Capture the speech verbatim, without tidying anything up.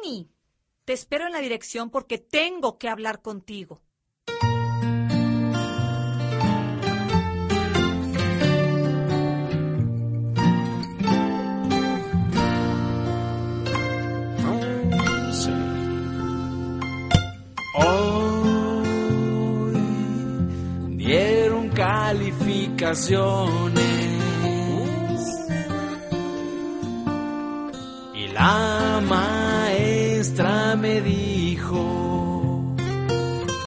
Tony, te espero en la dirección porque tengo que hablar contigo. Hoy dieron calificaciones y la maestra me dijo